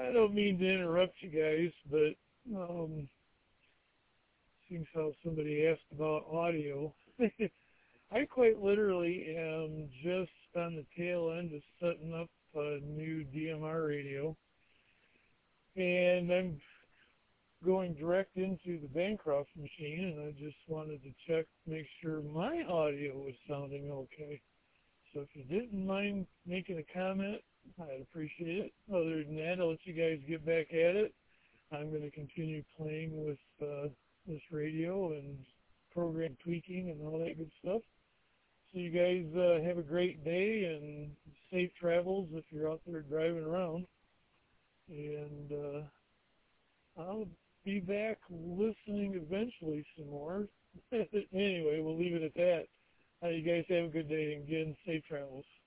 I don't mean to interrupt you guys, but seeing how somebody asked about audio, I quite literally am just on the tail end of setting up a new DMR radio, and I'm going direct into the Bancroft machine, and I just wanted to check, make sure my audio was sounding okay. So if you didn't mind making a comment, I'd appreciate it. Other than that, I'll let you guys get back at it. I'm going to continue playing with this radio and program tweaking and all that good stuff. So you guys have a great day and safe travels if you're out there driving around. And I'll be back listening eventually some more. Anyway, we'll leave it at that. You guys have a good day, and again, safe travels.